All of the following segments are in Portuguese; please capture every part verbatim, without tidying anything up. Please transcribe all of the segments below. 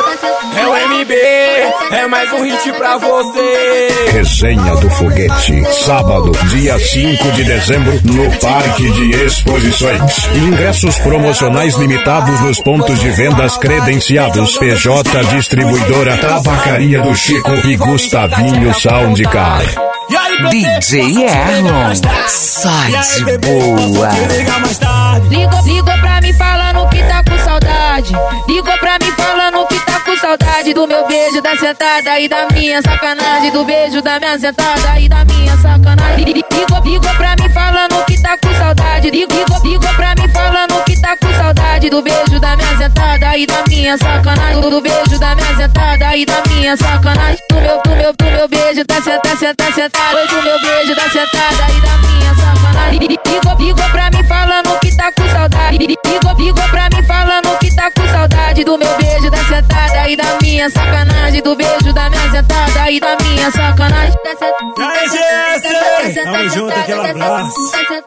É o M B, é mais um hit pra você. Resenha do Foguete, sábado, dia cinco de dezembro, no Parque de Exposições. Ingressos promocionais limitados nos pontos de vendas credenciados. P J Distribuidora, Tabacaria do Chico e Gustavinho Soundcar. D J Erlon, sai de boa. Ligou, ligou pra mim falando que tá com saudade. Ligou pra mim falando que tá com saudade do meu beijo, da sentada e da minha sacanagem. Do beijo, da minha sentada e da minha sacanagem. Ligou, ligou pra mim falando que tá com saudade. Ligou, ligou pra mim falando que tá com saudade do beijo, da minha sentada e da minha sacanagem. Do beijo, da minha sentada e da minha sacanagem. Do meu, do meu, do meu beijo, da sentada, sentada, sentada. Oi, do meu beijo, da sentada e da minha sacanagem. Ligou, ligou pra mim falando que tá com saudade. Ligou, ligou pra mim falando que tá com saudade do meu beijo, da sentada e da minha sacanagem. Do beijo, da minha sentada e da minha sacanagem. E aí, Jesse? Tamo junto, aquele abraço.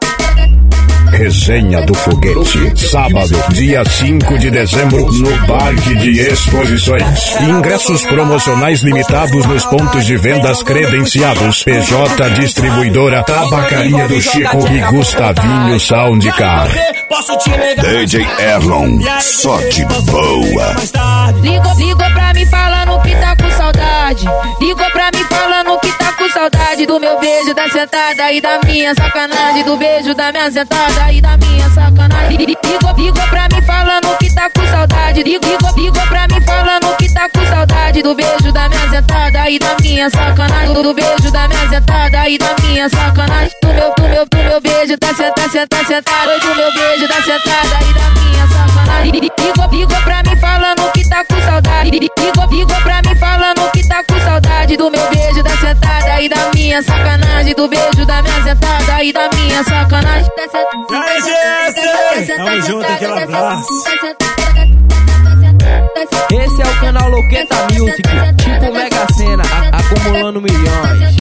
Resenha do Foguete, sábado, dia cinco de dezembro, no Parque de Exposições. Ingressos promocionais limitados nos pontos de vendas credenciados. P J Distribuidora, Tabacaria do Chico e Gustavinho Soundcar. D J Erlon, só de boa. Ligou, ligou pra mim falando que tá com saudade. Ligou pra mim falando que tá com saudade do meu beijo, da sentada e da minha sacanagem. Do beijo, da minha sentada e da minha sacanagem. Ligou, ligou pra mim falando que tá com saudade. Ligou, ligou pra mim falando que tá com saudade do beijo, da minha sentada e da minha sacanagem. Do beijo, da minha sentada e da minha sacanagem. Do meu, do meu, do meu beijo, da sentada, sentada, sentada. Oi, do meu beijo, da sentada e da minha sacanagem. Ligou, ligou pra mim falando que tá com saudade. Ligou, ligou pra mim falando que tá com saudade do meu beijo, da sentada e da minha sacanagem. Do beijo, da minha sentada e da minha sacanagem. E aí, Jesse? Tamo junto, aquele abraço. Esse é o canal Loqueta Music, tipo Mega Sena, a- acumulando milhões.